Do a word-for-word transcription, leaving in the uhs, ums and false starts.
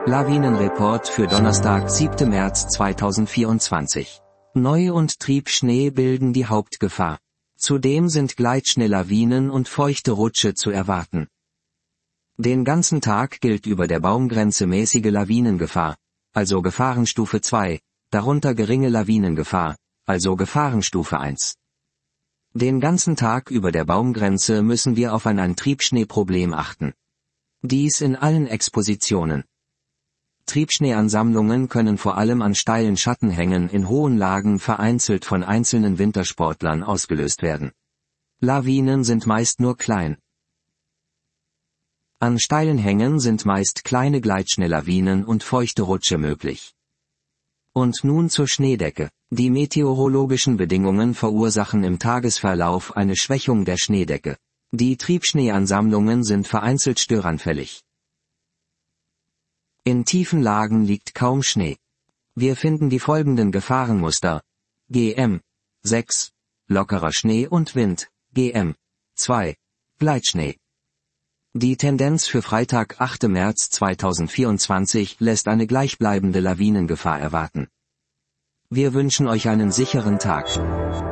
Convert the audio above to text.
Lawinenreport für Donnerstag, siebten März zweitausendvierundzwanzig. Neu- und Triebschnee bilden die Hauptgefahr. Zudem sind Gleitschneelawinen und feuchte Rutsche zu erwarten. Den ganzen Tag gilt über der Baumgrenze mäßige Lawinengefahr, also Gefahrenstufe zwei, darunter geringe Lawinengefahr, also Gefahrenstufe eins. Den ganzen Tag über der Baumgrenze müssen wir auf ein, ein Triebschneeproblem achten. Dies in allen Expositionen. Triebschneeansammlungen können vor allem an steilen Schattenhängen in hohen Lagen vereinzelt von einzelnen Wintersportlern ausgelöst werden. Lawinen sind meist nur klein. An steilen Hängen sind meist kleine Gleitschneelawinen und feuchte Rutsche möglich. Und nun zur Schneedecke. Die meteorologischen Bedingungen verursachen im Tagesverlauf eine Schwächung der Schneedecke. Die Triebschneeansammlungen sind vereinzelt störanfällig. In tiefen Lagen liegt kaum Schnee. Wir finden die folgenden Gefahrenmuster: G M sechs, lockerer Schnee und Wind, G M zwei, Gleitschnee. Die Tendenz für Freitag, achten März zweitausendvierundzwanzig lässt eine gleichbleibende Lawinengefahr erwarten. Wir wünschen euch einen sicheren Tag.